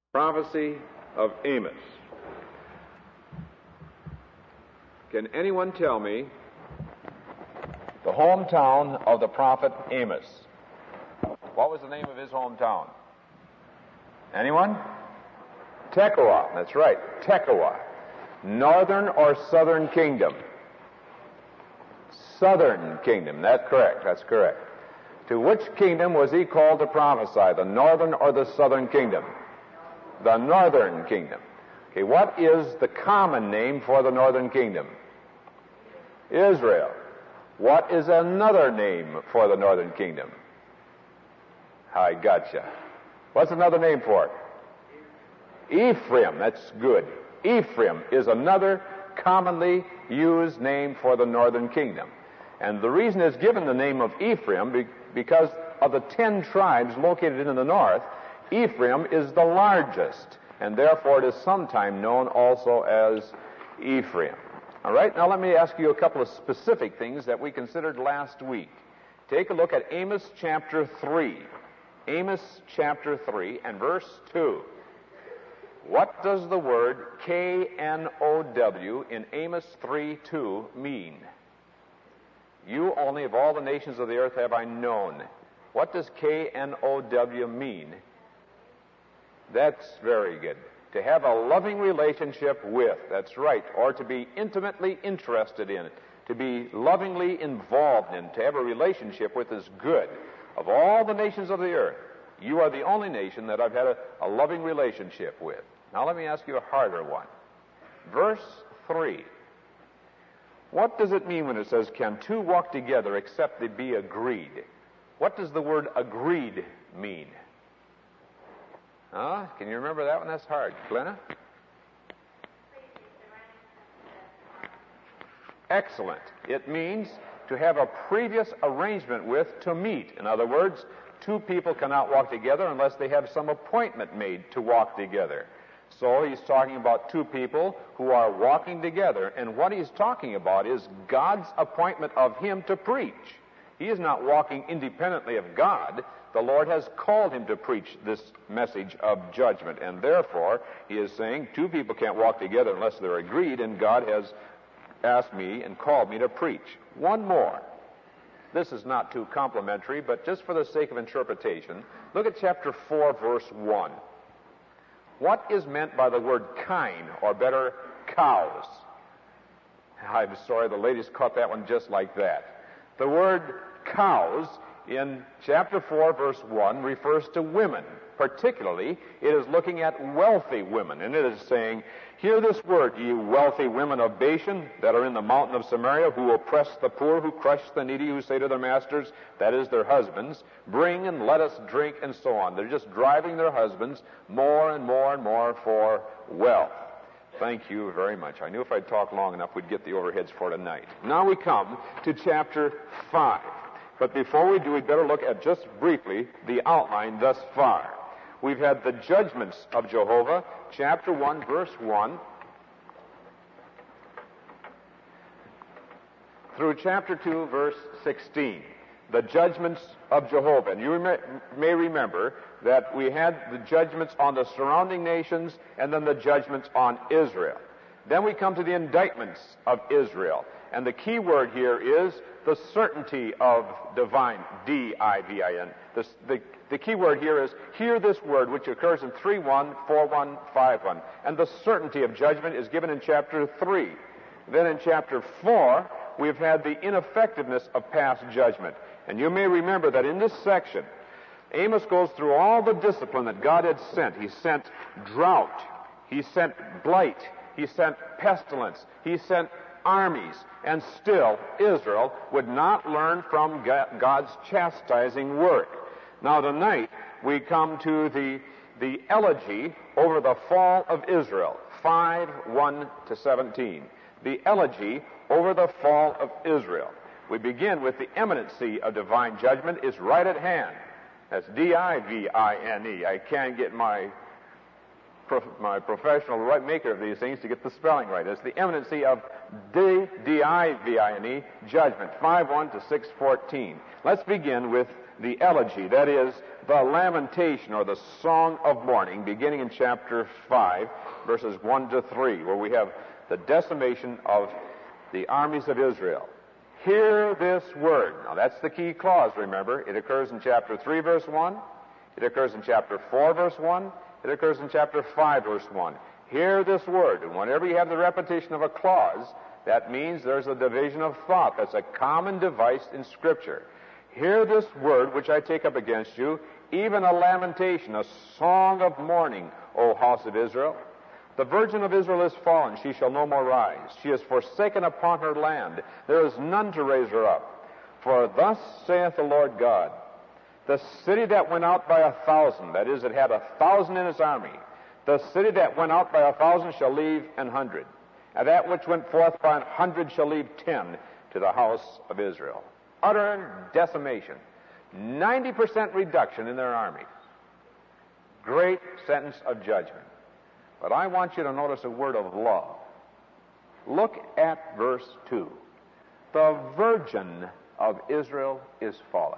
Prophecy of Amos. Can anyone tell me the hometown of the prophet Amos? What was the name of his hometown? Anyone? Tekoa. That's right, Tekoa. Northern or southern kingdom? Southern kingdom. That's correct. That's correct. To which kingdom was he called to prophesy, the northern or the southern kingdom? The northern kingdom. Okay, what is the common name for the northern kingdom? Israel. What is another name for the northern kingdom? I gotcha. What's another name for it? Ephraim. That's good. Ephraim is another commonly used name for the northern kingdom. And the reason it's given the name of Ephraim because of the 10 tribes located in the north, Ephraim is the largest, and therefore it is sometimes known also as Ephraim. All right, now let me ask you a couple of specific things that we considered last week. Take a look at Amos chapter 3. Amos chapter 3 and verse 2. What does the word K-N-O-W in Amos 3:2 mean? You only of all the nations of the earth have I known. What does K-N-O-W mean? That's very good. To have a loving relationship with, that's right, or to be intimately interested in, to be lovingly involved in, to have a relationship with is good. Of all the nations of the earth, you are the only nation that I've had a loving relationship with. Now let me ask you a harder one. Verse 3. What does it mean when it says, can two walk together except they be agreed? What does the word agreed mean? Can you remember that one? That's hard. Glenna? Excellent. It means to have a previous arrangement with, to meet. In other words, two people cannot walk together unless they have some appointment made to walk together. So he's talking about two people who are walking together, and what he's talking about is God's appointment of him to preach. He is not walking independently of God. The Lord has called him to preach this message of judgment, and therefore he is saying two people can't walk together unless they're agreed, and God has asked me and called me to preach. One more. This is not too complimentary, but just for the sake of interpretation, look at chapter 4, verse 1. What is meant by the word kine, or better, cows? I'm sorry, the ladies caught that one just like that. The word cows in chapter 4, verse 1 refers to women. Particularly, it is looking at wealthy women, and it is saying, hear this word, ye wealthy women of Bashan that are in the mountain of Samaria, who oppress the poor, who crush the needy, who say to their masters, that is their husbands, bring and let us drink, and so on. They're just driving their husbands more and more and more for wealth. Thank you very much. I knew if I'd talk long enough, we'd get the overheads for tonight. Now we come to chapter 5. But before we do, we'd better look at just briefly the outline thus far. We've had the judgments of Jehovah, chapter 1, verse 1, through chapter 2, verse 16. The judgments of Jehovah. And you may remember that we had the judgments on the surrounding nations and then the judgments on Israel. Then we come to the indictments of Israel. And the key word here is the certainty of divine, D-I-V-I-N. The key word here is, hear this word, which occurs in 3:1, 4:1, 5:1. And the certainty of judgment is given in chapter 3. Then in chapter 4, we've had the ineffectiveness of past judgment. And you may remember that in this section, Amos goes through all the discipline that God had sent. He sent drought. He sent blight. He sent pestilence. He sent armies. And still, Israel would not learn from God's chastising work. Now tonight, we come to the elegy over the fall of Israel, 5:1-17. The elegy over the fall of Israel. We begin with the imminency of divine judgment is right at hand. That's D-I-V-I-N-E. I can't get my professional right maker of these things to get the spelling right. It's the imminency of D-I-V-I-N-E, judgment, 5:1-6:14. Let's begin with the elegy, that is, the lamentation or the song of mourning, beginning in chapter 5, verses 1 to 3, where we have the decimation of the armies of Israel. Hear this word. Now that's the key clause, remember. It occurs in chapter 3, verse 1. It occurs in chapter 4, verse 1. It occurs in chapter 5, verse 1. Hear this word. And whenever you have the repetition of a clause, that means there's a division of thought. That's a common device in Scripture. Hear this word which I take up against you, even a lamentation, a song of mourning, O house of Israel. The virgin of Israel is fallen, she shall no more rise. She is forsaken upon her land, there is none to raise her up. For thus saith the Lord God, the city that went out by 1,000, that is, it had 1,000 in its army, the city that went out by 1,000 shall leave 100, and that which went forth by 100 shall leave 10 to the house of Israel. Utter decimation. 90% reduction in their army. Great sentence of judgment. But I want you to notice a word of love. Look at verse 2. The virgin of Israel is fallen.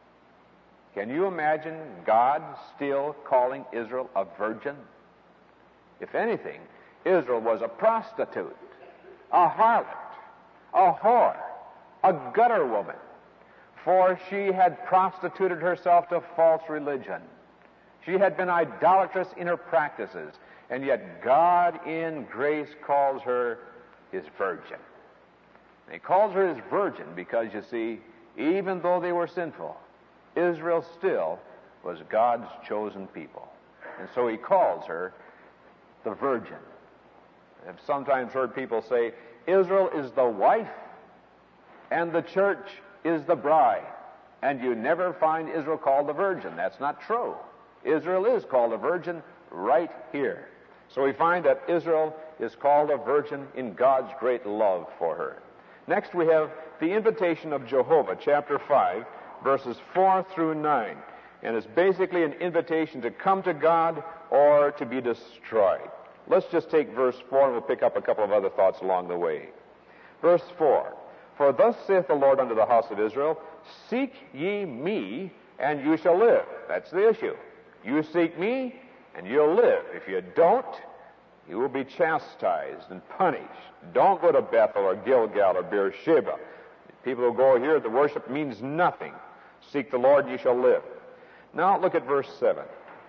Can you imagine God still calling Israel a virgin? If anything, Israel was a prostitute, a harlot, a whore, a gutter woman, for she had prostituted herself to false religion. She had been idolatrous in her practices, and yet God in grace calls her his virgin. And he calls her his virgin because, you see, even though they were sinful, Israel still was God's chosen people. And so he calls her the virgin. I've sometimes heard people say, Israel is the wife and the church is the bride. And you never find Israel called the virgin. That's not true. Israel is called a virgin right here. So we find that Israel is called a virgin in God's great love for her. Next we have the invitation of Jehovah, chapter 5, verses 4 through 9. And it's basically an invitation to come to God or to be destroyed. Let's just take verse 4 and we'll pick up a couple of other thoughts along the way. Verse 4, For thus saith the Lord unto the house of Israel, Seek ye me, and you shall live. That's the issue. You seek me, and you'll live. If you don't, you will be chastised and punished. Don't go to Bethel or Gilgal or Beersheba. People who go here, the worship means nothing. Seek the Lord, and you shall live. Now look at verse 7.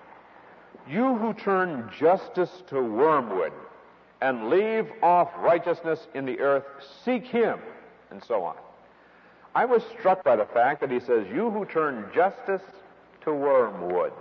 You who turn justice to wormwood and leave off righteousness in the earth, seek him, and so on. I was struck by the fact that he says, you who turn justice to wormwood.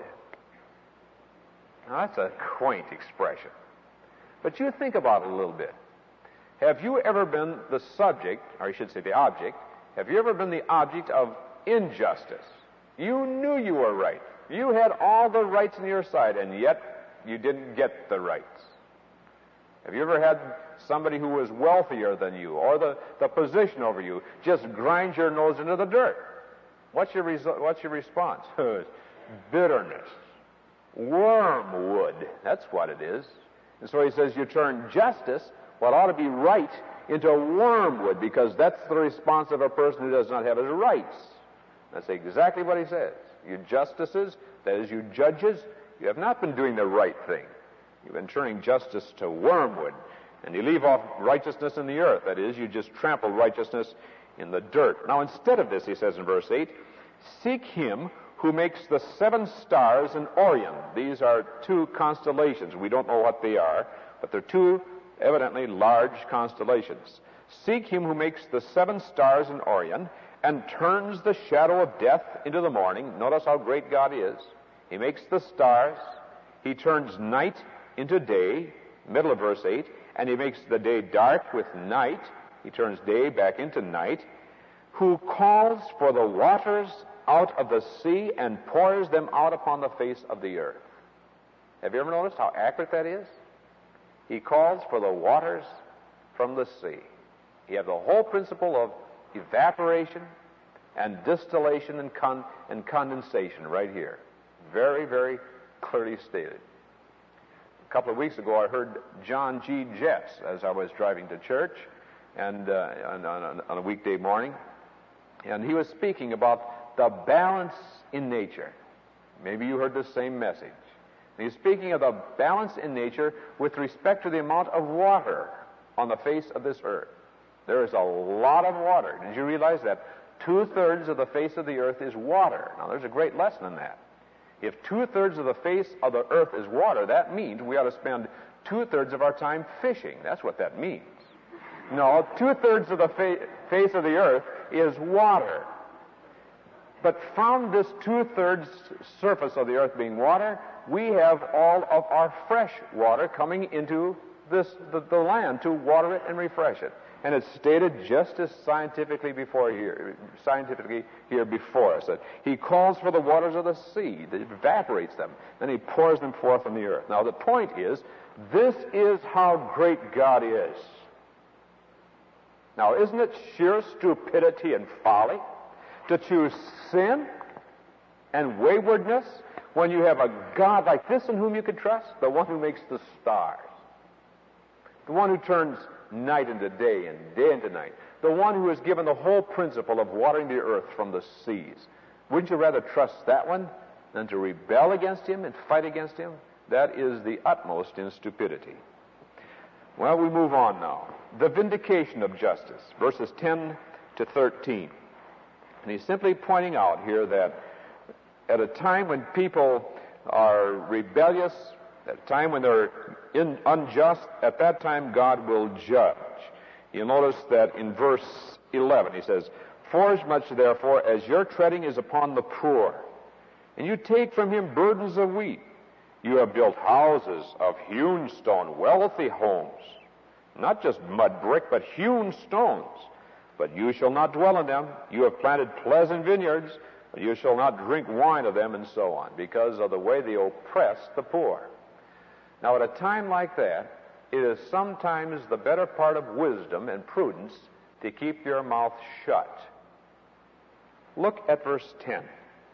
Now, that's a quaint expression. But you think about it a little bit. Have you ever been the subject, or I should say the object, have you ever been the object of injustice? You knew you were right. You had all the rights on your side, and yet you didn't get the rights. Have you ever had somebody who was wealthier than you, or the position over you, just grind your nose into the dirt? What's your response? Bitterness. Wormwood. That's what it is. And so he says you turn justice, what ought to be right, into wormwood, because that's the response of a person who does not have his rights. That's exactly what he says. You justices, that is, you judges, you have not been doing the right thing. You've been turning justice to wormwood, and you leave off righteousness in the earth. That is, you just trample righteousness in the dirt. Now, instead of this, he says in verse 8, seek him who makes the 7 stars in Orion. These are 2 constellations. We don't know what they are, but they're 2 evidently large constellations. Seek him who makes the 7 stars in Orion and turns the shadow of death into the morning. Notice how great God is. He makes the stars. He turns night into day, middle of verse 8, and he makes the day dark with night. He turns day back into night. Who calls for the waters out of the sea and pours them out upon the face of the earth. Have you ever noticed how accurate that is? He calls for the waters from the sea. You have the whole principle of evaporation and distillation and condensation right here. Very, very clearly stated. A couple of weeks ago, I heard John G. Jess as I was driving to church and on a weekday morning, and he was speaking about the balance in nature. Maybe you heard the same message. And he's speaking of the balance in nature with respect to the amount of water on the face of this earth. There is a lot of water. Did you realize that 2/3 of the face of the earth is water? Now, there's a great lesson in that. If 2/3 of the face of the earth is water, that means we ought to spend 2/3 of our time fishing. That's what that means. No, 2/3 of the face of the earth is water. But from this 2/3 surface of the earth being water, we have all of our fresh water coming into the land to water it and refresh it. And it's stated just as scientifically here before us, that he calls for the waters of the sea, that evaporates them, and he pours them forth on the earth. Now the point is, this is how great God is. Now, isn't it sheer stupidity and folly to choose sin and waywardness when you have a God like this in whom you can trust? The one who makes the stars, the one who turns night into day and day into night, the one who has given the whole principle of watering the earth from the seas. Wouldn't you rather trust that one than to rebel against him and fight against him? That is the utmost in stupidity. Well, we move on now. The vindication of justice, verses 10 to 13. And he's simply pointing out here that at a time when people are rebellious, at a time when they're unjust, at that time God will judge. You'll notice that in verse 11 he says, "Forasmuch therefore as your treading is upon the poor, and you take from him burdens of wheat, you have built houses of hewn stone, wealthy homes, not just mud brick, but hewn stones. But you shall not dwell in them. You have planted pleasant vineyards, but you shall not drink wine of them," and so on, because of the way they oppress the poor. Now, at a time like that, it is sometimes the better part of wisdom and prudence to keep your mouth shut. Look at verse 10.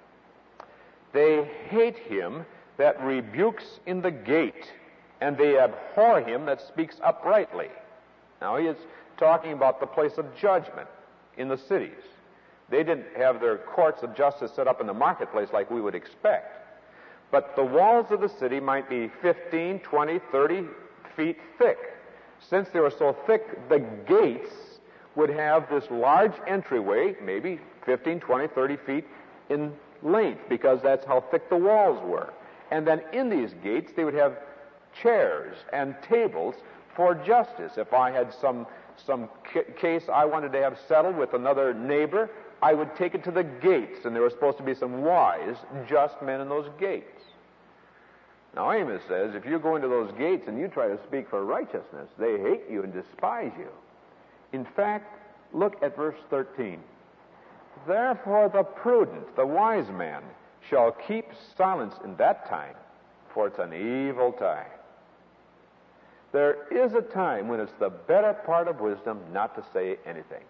"They hate him that rebukes in the gate, and they abhor him that speaks uprightly." Now, he is talking about the place of judgment in the cities. They didn't have their courts of justice set up in the marketplace like we would expect. But the walls of the city might be 15, 20, 30 feet thick. Since they were so thick, the gates would have this large entryway, maybe 15, 20, 30 feet in length, because that's how thick the walls were. And then in these gates, they would have chairs and tables for justice. If I had some case I wanted to have settled with another neighbor, I would take it to the gates, and there were supposed to be some wise, just men in those gates. Now, Amos says, if you go into those gates and you try to speak for righteousness, they hate you and despise you. In fact, look at verse 13. "Therefore the prudent, the wise man, shall keep silence in that time, for it's an evil time." There is a time when it's the better part of wisdom not to say anything.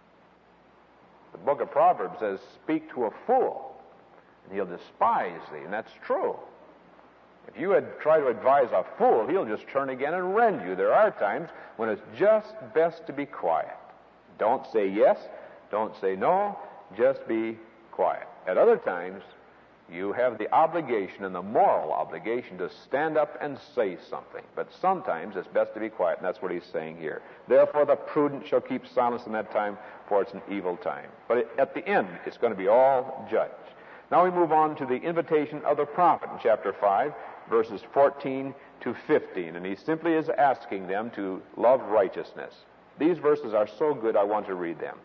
The book of Proverbs says, "Speak to a fool, and he'll despise thee," and that's true. If you had tried to advise a fool, he'll just turn again and rend you. There are times when it's just best to be quiet. Don't say yes, don't say no, just be quiet. At other times, you have the obligation and the moral obligation to stand up and say something. But sometimes it's best to be quiet, and that's what he's saying here. "Therefore the prudent shall keep silence in that time, for it's an evil time." But at the end, it's going to be all judged. Now we move on to the invitation of the prophet in chapter 5, verses 14 to 15. And he simply is asking them to love righteousness. These verses are so good, I want to read them.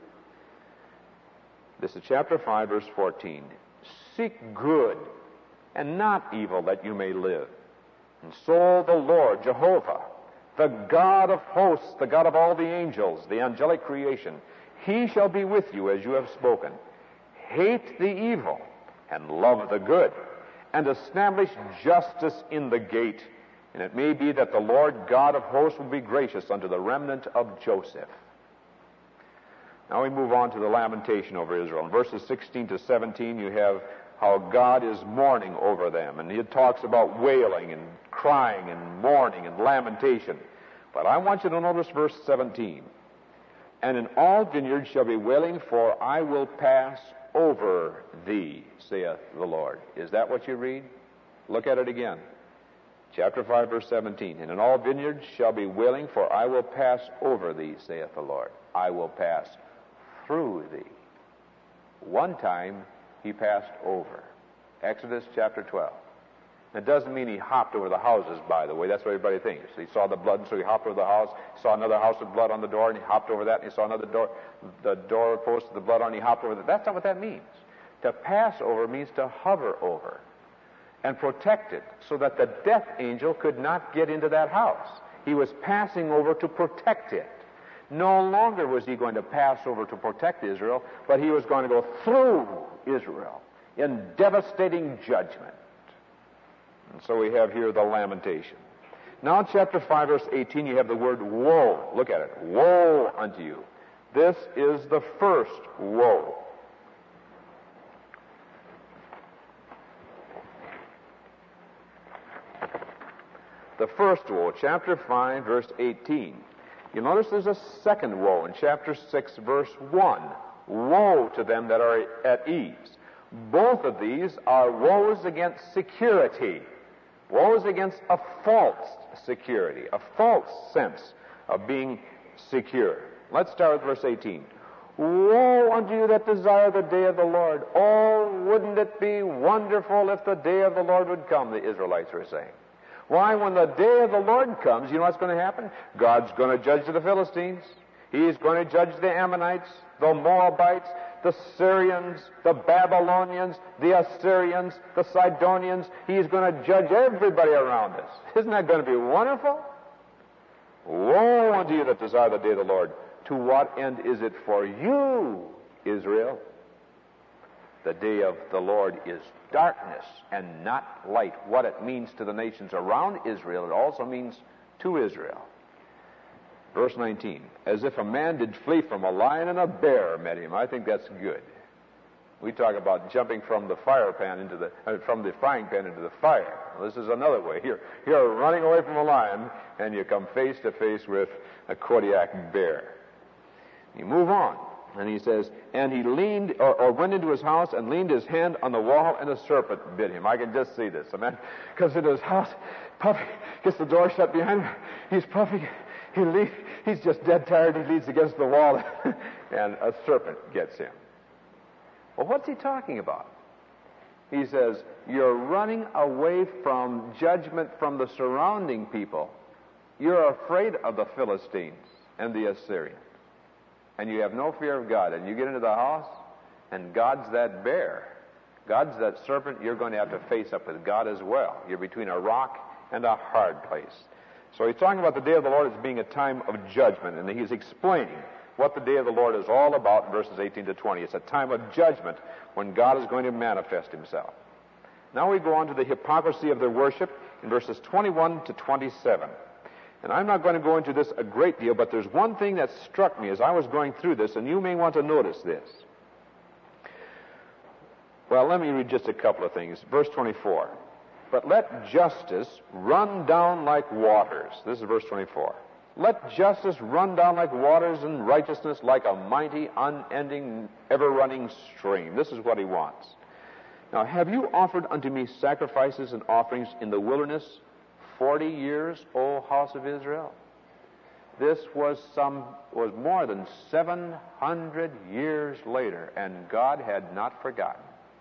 This is chapter 5, verse 14. "Seek good and not evil, that you may live. And so the Lord, Jehovah, the God of hosts, the God of all the angels, the angelic creation, he shall be with you as you have spoken. Hate the evil and love the good, and establish justice in the gate. And it may be that the Lord God of hosts will be gracious unto the remnant of Joseph." Now we move on to the lamentation over Israel. In verses 16 to 17, you have how God is mourning over them. And he talks about wailing and crying and mourning and lamentation. But I want you to notice verse 17. "And in all vineyards shall be wailing, for I will pass over thee, saith the Lord. Is that what you read? Look at it again. Chapter 5, verse 17. And in all vineyards shall be wailing, for I will pass over thee, saith the Lord. I will pass through thee. One time he passed over. Exodus chapter 12. It doesn't mean he hopped over the houses, by the way. That's what everybody thinks. He saw the blood, and so he hopped over the house. He saw another house with blood on the door, and he hopped over that. And he saw another door, the doorpost with the blood on, and he hopped over that. That's not what that means. To pass over means to hover over and protect it so that the death angel could not get into that house. He was passing over to protect it. No longer was he going to pass over to protect Israel, but he was going to go through Israel in devastating judgment. And so we have here the lamentation. Now in chapter 5, verse 18, you have the word woe. Look at it. Woe unto you. This is the first woe. The first woe, chapter 5, verse 18. You'll notice there's a second woe in chapter 6, verse 1. Woe to them that are at ease. Both of these are woes against security. Woes against a false security, a false sense of being secure. Let's start with verse 18. Woe unto you that desire the day of the Lord. Oh, wouldn't it be wonderful if the day of the Lord would come, the Israelites were saying. Why, when the day of the Lord comes, you know what's going to happen? God's going to judge the Philistines. He's going to judge the Ammonites, the Moabites, the Syrians, the Babylonians, the Assyrians, the Sidonians. He's going to judge everybody around us. Isn't that going to be wonderful? Woe unto you that desire the day of the Lord. To what end is it for you, Israel? The day of the Lord is darkness and not light. What it means to the nations around Israel, it also means to Israel. Verse 19, as if a man did flee from a lion and a bear met him. I think that's good. We talk about jumping from the frying pan into the fire. Well, this is another way. You're running away from a lion, and you come face to face with a Kodiak bear. You move on, and he says, and he leaned or went into his house and leaned his hand on the wall, and a serpent bit him. I can just see this. A man comes into his house, puffing, gets the door shut behind him. He's puffing. He's just dead tired. He leans against the wall, and a serpent gets him. Well, what's he talking about? He says, you're running away from judgment from the surrounding people. You're afraid of the Philistines and the Assyrians. And you have no fear of God. And you get into the house, and God's that bear. God's that serpent. You're going to have to face up with God as well. You're between a rock and a hard place. So he's talking about the day of the Lord as being a time of judgment, and he's explaining what the day of the Lord is all about in verses 18 to 20. It's a time of judgment when God is going to manifest himself. Now we go on to the hypocrisy of their worship in verses 21 to 27. And I'm not going to go into this a great deal, but there's one thing that struck me as I was going through this, and you may want to notice this. Well, let me read just a couple of things. Verse 24. But let justice run down like waters. This is verse 24. Let justice run down like waters, and righteousness like a mighty, unending, ever-running stream. This is what he wants. Now, have you offered unto me sacrifices and offerings in the wilderness 40 years, O house of Israel? This was more than 700 years later, and God had not forgotten.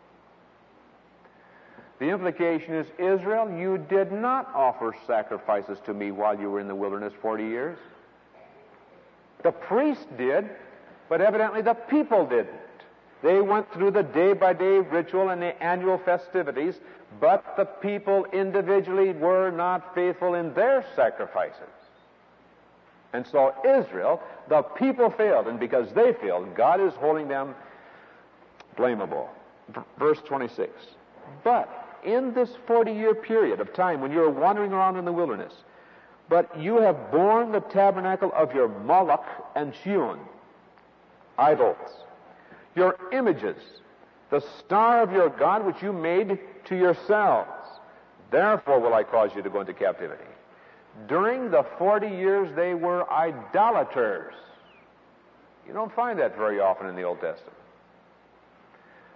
The implication is, Israel, you did not offer sacrifices to me while you were in the wilderness 40 years. The priest did, but evidently the people didn't. They went through the day-by-day ritual and the annual festivities, but the people individually were not faithful in their sacrifices. And so Israel, the people failed, and because they failed, God is holding them blamable. Verse 26. But in this 40-year period of time when you're wandering around in the wilderness, but you have borne the tabernacle of your Moloch and Shion, idols, your images, the star of your God which you made to yourselves. Therefore will I cause you to go into captivity. During the 40 years they were idolaters. You don't find that very often in the Old Testament.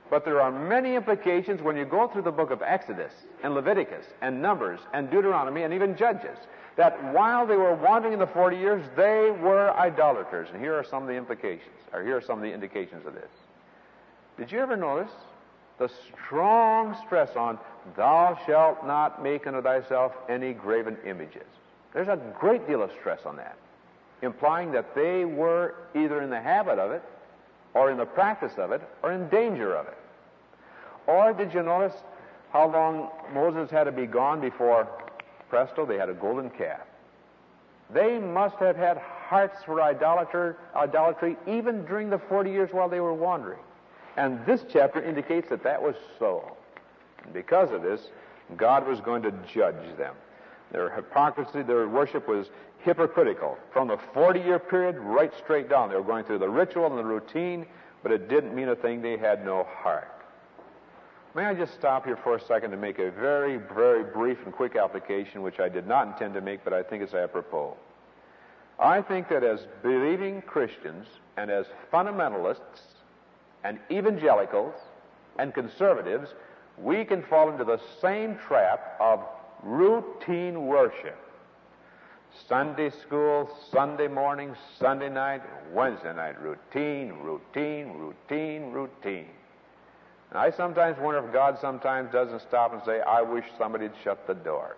But there are many implications when you go through the book of Exodus and Leviticus and Numbers and Deuteronomy and even Judges, that while they were wandering in the 40 years, they were idolaters. And here are some of the implications, or here are some of the indications of this. Did you ever notice the strong stress on, thou shalt not make unto thyself any graven images? There's a great deal of stress on that, implying that they were either in the habit of it, or in the practice of it, or in danger of it. Or did you notice how long Moses had to be gone before, presto, they had a golden calf? They must have had hearts for idolatry even during the 40 years while they were wandering. And this chapter indicates that that was so. And because of this, God was going to judge them. Their hypocrisy, their worship was hypocritical. From the 40-year period right straight down. They were going through the ritual and the routine, but it didn't mean a thing. They had no heart. May I just stop here for a second to make a very, very brief and quick application, which I did not intend to make, but I think it's apropos. I think that as believing Christians and as fundamentalists and evangelicals and conservatives, we can fall into the same trap of routine worship. Sunday school, Sunday morning, Sunday night, Wednesday night, routine, routine, routine, routine. And I sometimes wonder if God sometimes doesn't stop and say, I wish somebody'd shut the doors.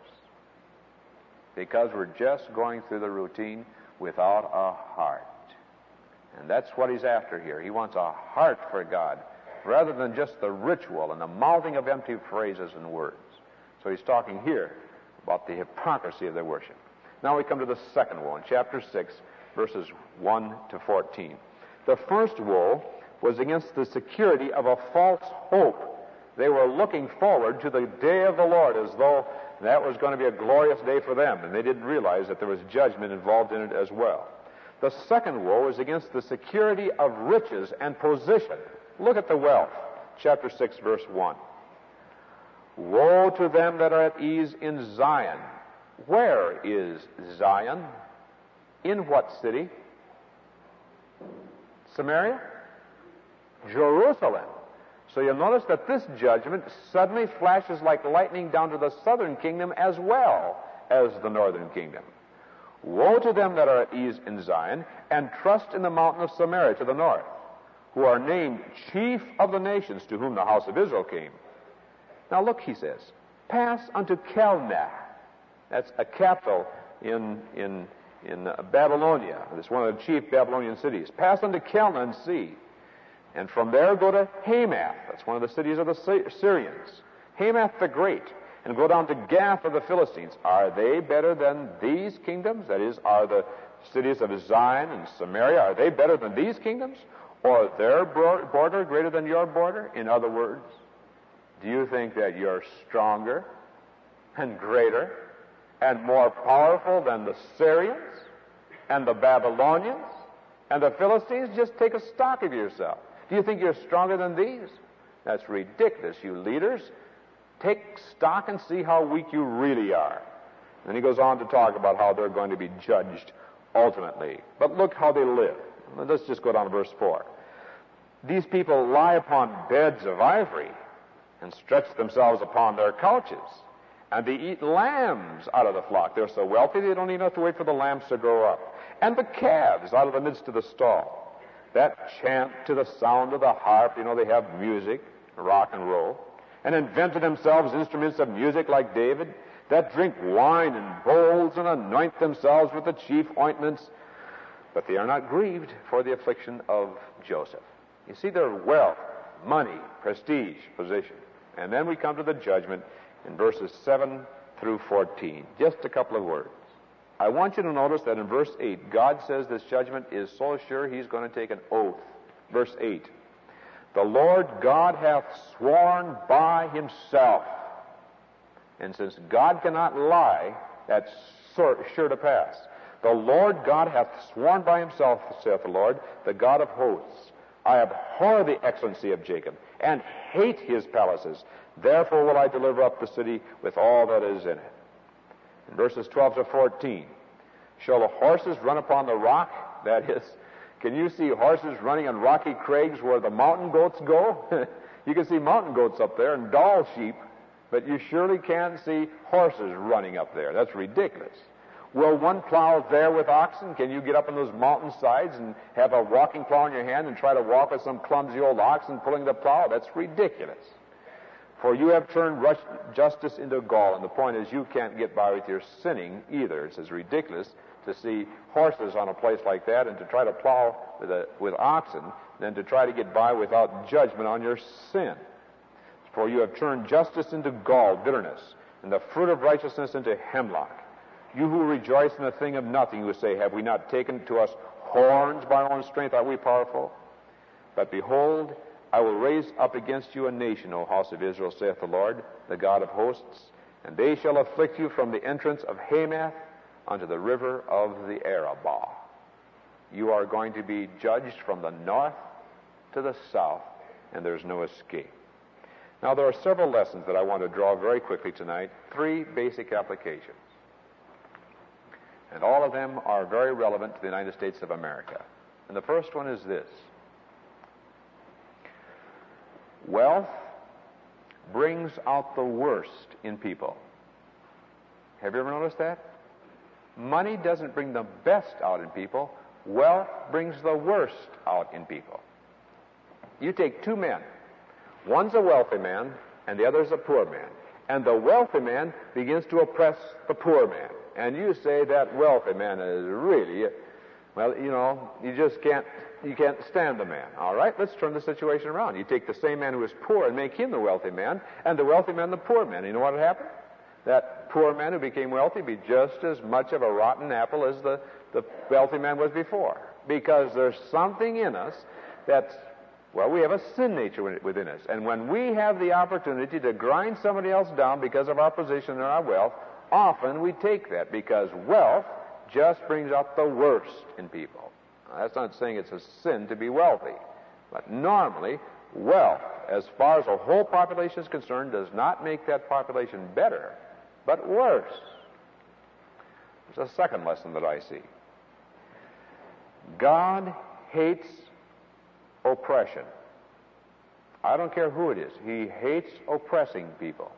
Because we're just going through the routine without a heart. And that's what he's after here. He wants a heart for God, rather than just the ritual and the mouthing of empty phrases and words. So he's talking here about the hypocrisy of their worship. Now we come to the second woe in chapter 6, verses 1 to 14. The first woe was against the security of a false hope. They were looking forward to the day of the Lord as though that was going to be a glorious day for them, and they didn't realize that there was judgment involved in it as well. The second woe is against the security of riches and position. Look at the wealth. Chapter 6, verse 1. Woe to them that are at ease in Zion. Where is Zion? In what city? Samaria? Jerusalem. So you'll notice that this judgment suddenly flashes like lightning down to the southern kingdom as well as the northern kingdom. Woe to them that are at ease in Zion, and trust in the mountain of Samaria to the north, who are named chief of the nations, to whom the house of Israel came. Now look, he says, pass unto Kelna. That's a capital in Babylonia. It's one of the chief Babylonian cities. Pass unto Kelna and see. And from there go to Hamath. That's one of the cities of the Syrians. Hamath the Great. And go down to Gath of the Philistines. Are they better than these kingdoms? That is, are the cities of Zion and Samaria, are they better than these kingdoms? Or their border greater than your border? In other words, do you think that you're stronger and greater and more powerful than the Syrians and the Babylonians and the Philistines? Just take a stock of yourself. Do you think you're stronger than these? That's ridiculous, you leaders. Take stock and see how weak you really are. And he goes on to talk about how they're going to be judged ultimately. But look how they live. Let's just go down to verse 4. These people lie upon beds of ivory and stretch themselves upon their couches. And they eat lambs out of the flock. They're so wealthy they don't even have to wait for the lambs to grow up. And the calves out of the midst of the stall, that chant to the sound of the harp. You know, they have music, rock and roll, and invented themselves instruments of music like David, that drink wine in bowls and anoint themselves with the chief ointments. But they are not grieved for the affliction of Joseph. You see, their wealth, money, prestige, position. And then we come to the judgment in verses 7 through 14. Just a couple of words. I want you to notice that in verse 8, God says this judgment is so sure he's going to take an oath. Verse 8. The Lord God hath sworn by himself. And since God cannot lie, that's sure to pass. The Lord God hath sworn by himself, saith the Lord, the God of hosts. I abhor the excellency of Jacob, and hate his palaces. Therefore will I deliver up the city with all that is in it. In verses 12 to 14, shall the horses run upon the rock? That is, can you see horses running on rocky crags where the mountain goats go? You can see mountain goats up there and Dall sheep, but you surely can't see horses running up there. That's ridiculous. Will one plow there with oxen? Can you get up on those mountain sides and have a walking plow in your hand and try to walk with some clumsy old oxen pulling the plow? That's ridiculous. For you have turned justice into gall, and the point is you can't get by with your sinning either. It's as ridiculous to see horses on a place like that and to try to plow with oxen than to try to get by without judgment on your sin. For you have turned justice into gall, bitterness, and the fruit of righteousness into hemlock. You who rejoice in a thing of nothing, who say, have we not taken to us horns by our own strength? Are we powerful? But behold, I will raise up against you a nation, O house of Israel, saith the Lord, the God of hosts, and they shall afflict you from the entrance of Hamath unto the river of the Arabah. You are going to be judged from the north to the south, and there's no escape. Now, there are several lessons that I want to draw very quickly tonight, 3 basic applications. And all of them are very relevant to the United States of America. And the first one is this. Wealth brings out the worst in people. Have you ever noticed that? Money doesn't bring the best out in people. Wealth brings the worst out in people. You take 2 men. One's a wealthy man, and the other's a poor man. And the wealthy man begins to oppress the poor man. And you say that wealthy man is really, well, you know, you can't stand the man. All right, let's turn the situation around. You take the same man who is poor and make him the wealthy man, and the wealthy man the poor man. You know what would happen? That poor man who became wealthy be just as much of a rotten apple as the wealthy man was before. Because there's something in us that's, well, we have a sin nature within us. And when we have the opportunity to grind somebody else down because of our position and our wealth, often we take that because wealth just brings out the worst in people. Now, that's not saying it's a sin to be wealthy. But normally, wealth, as far as the whole population is concerned, does not make that population better, but worse. There's a second lesson that I see. God hates oppression. I don't care who it is. He hates oppressing people.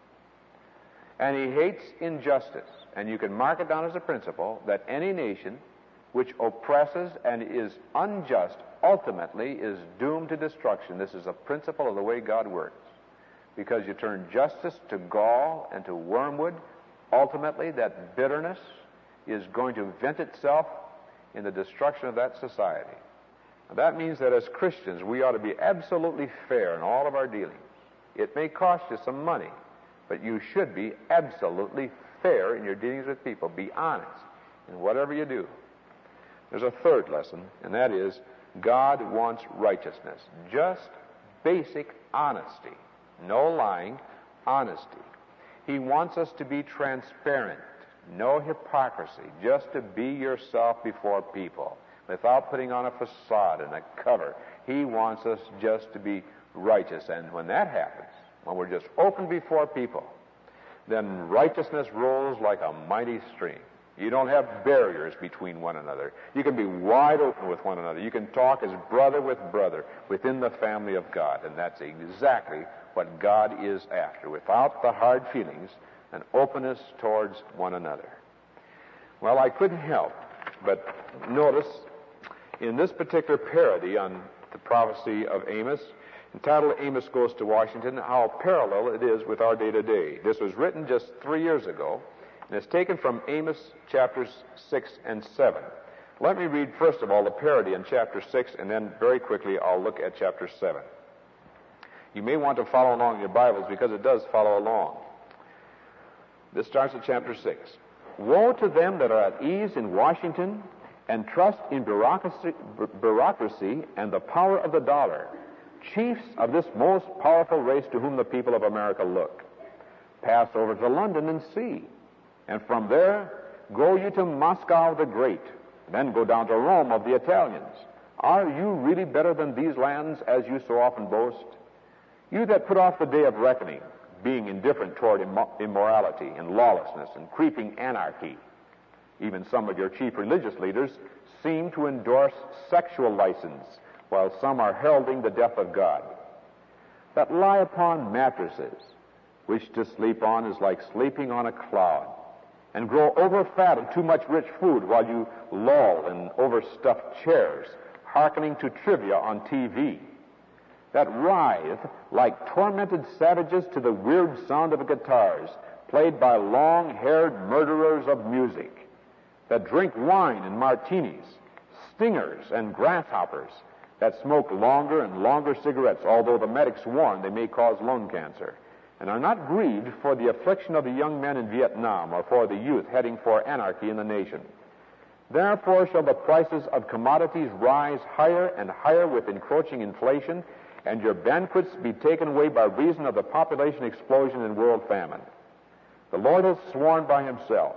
And he hates injustice. And you can mark it down as a principle that any nation which oppresses and is unjust ultimately is doomed to destruction. This is a principle of the way God works. Because you turn justice to gall and to wormwood, ultimately that bitterness is going to vent itself in the destruction of that society. Now, that means that as Christians, we ought to be absolutely fair in all of our dealings. It may cost you some money, but you should be absolutely fair in your dealings with people. Be honest in whatever you do. There's a third lesson, and that is God wants righteousness. Just basic honesty. No lying, honesty. He wants us to be transparent. No hypocrisy. Just to be yourself before people without putting on a facade and a cover. He wants us just to be righteous. And when that happens, when we're just open before people, then righteousness rolls like a mighty stream. You don't have barriers between one another. You can be wide open with one another. You can talk as brother with brother within the family of God. And that's exactly what God is after, without the hard feelings and openness towards one another. Well, I couldn't help but notice in this particular parody on the prophecy of Amos, entitled Amos Goes to Washington, how parallel it is with our day-to-day. This was written just 3 years ago, and it's taken from Amos chapters 6 and 7. Let me read, first of all, the parody in chapter 6, and then very quickly I'll look at chapter 7. You may want to follow along in your Bibles because it does follow along. This starts at chapter 6. Woe to them that are at ease in Washington and trust in bureaucracy and the power of the dollar, chiefs of this most powerful race to whom the people of America look. Pass over to London and see, and from there go you to Moscow the Great, then go down to Rome of the Italians. Are you really better than these lands, as you so often boast? You that put off the day of reckoning, being indifferent toward immorality and lawlessness and creeping anarchy. Even some of your chief religious leaders seem to endorse sexual license, while some are heralding the death of God. that lie upon mattresses, which to sleep on is like sleeping on a cloud, and grow overfat of too much rich food while you loll in overstuffed chairs, hearkening to trivia on TV, that writhe like tormented savages to the weird sound of guitars played by long-haired murderers of music, that drink wine and martinis, stingers and grasshoppers, that smoke longer and longer cigarettes, although the medics warn they may cause lung cancer, and are not grieved for the affliction of the young men in Vietnam or for the youth heading for anarchy in the nation. Therefore shall the prices of commodities rise higher and higher with encroaching inflation, and your banquets be taken away by reason of the population explosion and world famine. The Lord has sworn by himself,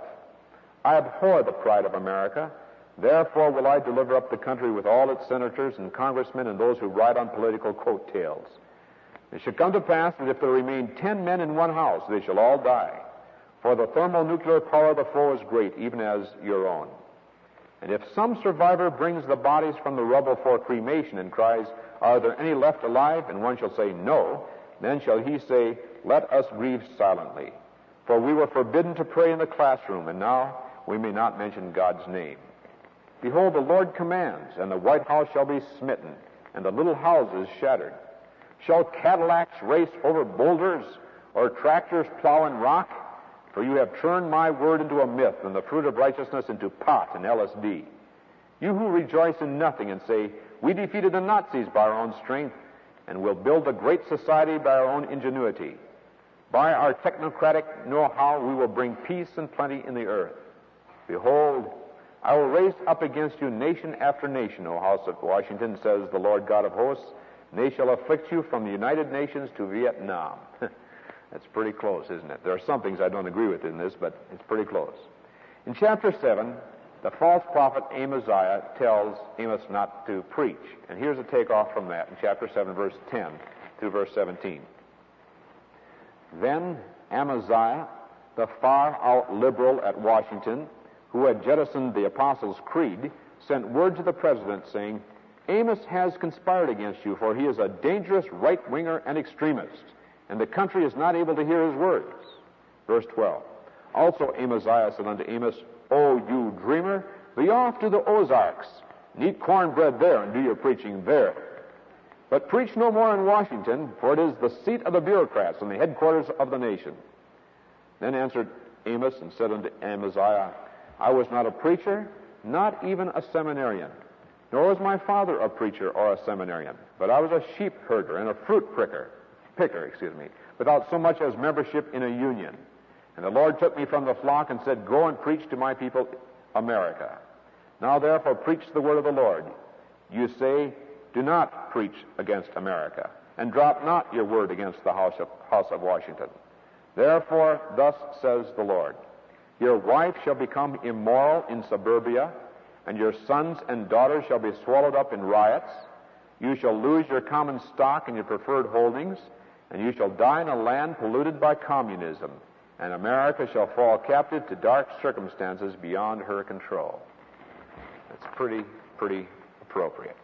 I abhor the pride of America, therefore will I deliver up the country with all its senators and congressmen and those who ride on political coattails. It shall come to pass that if there remain 10 men in one house, they shall all die. For the thermonuclear power of the foe is great, even as your own. And if some survivor brings the bodies from the rubble for cremation and cries, Are there any left alive? And one shall say, No. Then shall he say, Let us grieve silently. For we were forbidden to pray in the classroom, and now we may not mention God's name. Behold, the Lord commands, and the White House shall be smitten, and the little houses shattered. Shall Cadillacs race over boulders, or tractors plow in rock? For you have turned my word into a myth, and the fruit of righteousness into pot and LSD. You who rejoice in nothing and say, We defeated the Nazis by our own strength, and will build a great society by our own ingenuity. By our technocratic know-how, we will bring peace and plenty in the earth. Behold, I will raise up against you nation after nation, O House of Washington, says the Lord God of hosts, and they shall afflict you from the United Nations to Vietnam. That's pretty close, isn't it? There are some things I don't agree with in this, but it's pretty close. In chapter 7, the false prophet Amaziah tells Amos not to preach. And here's a takeoff from that in chapter 7, verse 10 through verse 17. Then Amaziah, the far-out liberal at Washington, who had jettisoned the Apostles' Creed, sent word to the president saying, Amos has conspired against you, for he is a dangerous right-winger and extremist, and the country is not able to hear his words. Verse 12. Also Amaziah said unto Amos, O you dreamer, be off to the Ozarks, and eat cornbread there, and do your preaching there. But preach no more in Washington, for it is the seat of the bureaucrats and the headquarters of the nation. Then answered Amos and said unto Amaziah, I was not a preacher, not even a seminarian, nor was my father a preacher or a seminarian, but I was a sheep herder and a fruit picker, without so much as membership in a union. And the Lord took me from the flock and said, Go and preach to my people, America. Now therefore preach the word of the Lord. You say, Do not preach against America, and drop not your word against the House of Washington. Therefore thus says the Lord, Your wife shall become immoral in suburbia, and your sons and daughters shall be swallowed up in riots. You shall lose your common stock and your preferred holdings, and you shall die in a land polluted by communism, and America shall fall captive to dark circumstances beyond her control. That's pretty appropriate.